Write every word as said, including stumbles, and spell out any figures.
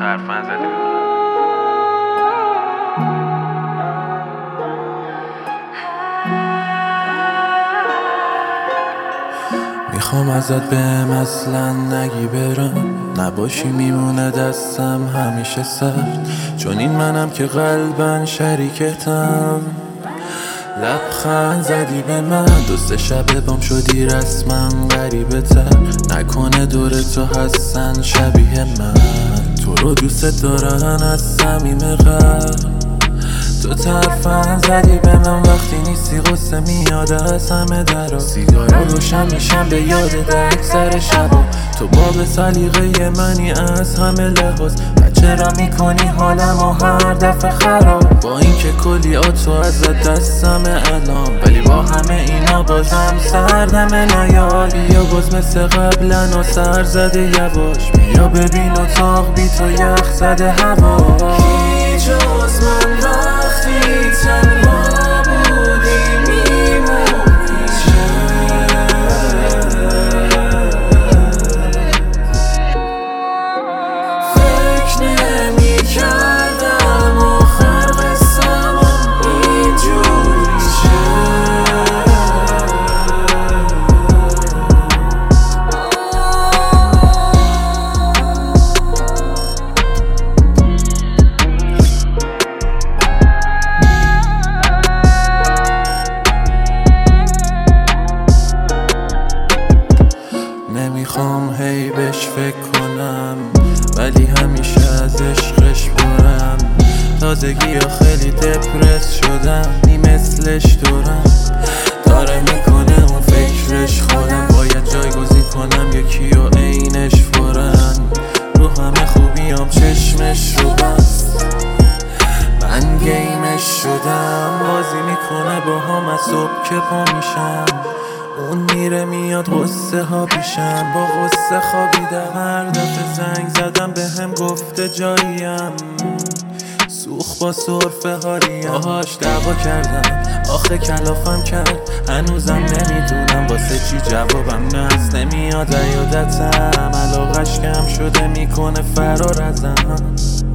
ترفند زدی به من. میخوام ازت بهم اصلا نگی برم، نباشی میمونه دستم همیشه سرد، چون این منم که قلبن شریکتم. لبخند زدی به من، دو سه شبه بام شدی رسما غریبه تر، نکنه دور تو هستن شبیه من. تو رو دوست دارن از صمیم قلب، تو ترفند زدی به من، وقتی نیستی غصه میاد از همه درا. سیگارا روشن میشم به یاد اکثر شبا، تو باب سلیقه منی از همه لحاظ، و چرا میکنی حالمو هر دفعه خراب؟ با اینکه کلی آتو ازت دستم الان، ولی با همه اینا بازم سردم نیال. بیا باز مثل قبلن و سر زده یواش، بیا ببین اتاق بی تو یخ زده هوا. هیچ جز من وقتی تنها بودی میمونی فکر نمی کردم آخر قصه‌مون اینجوری نمیخوام هی بهش فکر کنم، ولی همیشه از عشقش برم. تازگی ها خیلی دپرس شدم، نی مثلش دورم داره میکنه اون فکرش خودم. باید جایگزین کنم یکی و عینش فورن، رو همه خوبیام چشمش رو بست، من گیمش شدم. بازی میکنه با هم از صبح که پا میشم، اون میره میاد غصه ها پیشم، با غصه خوابیدم. هر دفعه زنگ زدم به هم گفته جاییم، سوخ با صرفه هاریم. باهاش دعوا کردم آخه کلافم کرد، هنوزم نمیدونم واسه چی جوابم نست نمیاد. عیادتم علاقش کم شده میکنه فرار ازم،